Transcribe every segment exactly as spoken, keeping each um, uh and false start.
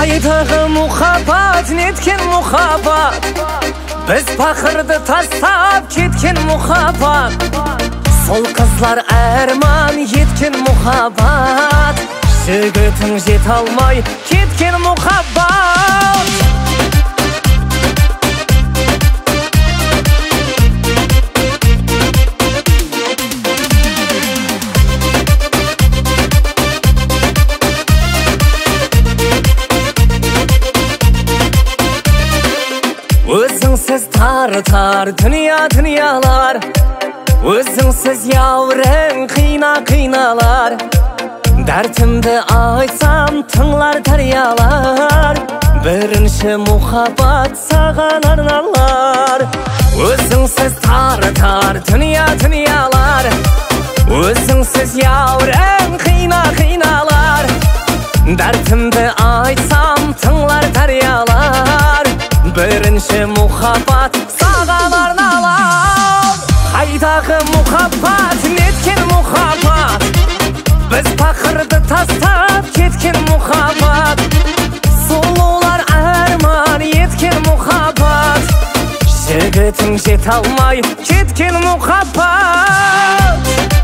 Қайдағы мұхаббат, неткен мұхаббат, біз пақырды тастап кеткен мұхаббат. Сол қызлар әрман еткен мұхаббат, жігітің жет алмай кеткен мұхаббат. Өзіңсіз тар-тар дүния дүниялар, өзіңсіз яурың қина-қиналар. Дәртімді айтсам тыңлар дариялар, бірінші мұхаббат саған арналар. Өзіңсіз тар-тар дүния дүниялар, өзіңсіз яурың қина-қиналар. Дәртімді айтсам тыңлар дариялар, бірінші мұхаббат саған арналар. Қайдағы мұхаббат, неткен мұхаббат, біз пақырды тастап кеткен мұхаббат. Сұлулар арман еткен мұхаббат, жігітің жет алмай кеткен мұхаббат.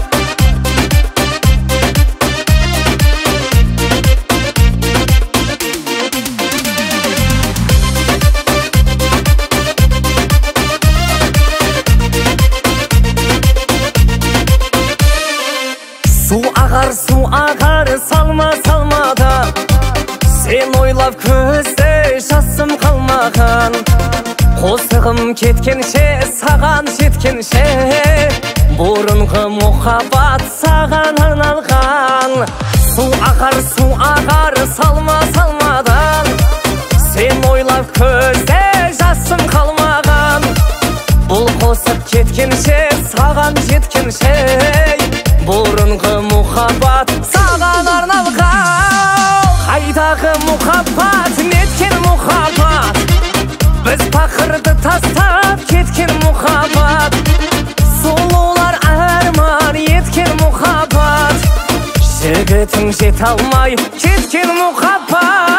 Су ағар, су ағар, салма салмада, сен ойлап көзде жасым қалмаған. Қосығым кеткенше, саған жеткенше, бұрынғы мұхаббат саған арналған. Су ағар, су ағар, салма салмадан, сен ойлап көзде жасым қалмаған. Бұл қосып кеткенше, саған жеткенше, бұрынғы мұхаббат саған арналған. Қайдағы мұхаббат, неткен мұхаббат, біз пақырды тастап кеткен мұхаббат. Сұлулар арман еткен мұхаббат, жігітің жет алмай кеткен мұхаббат.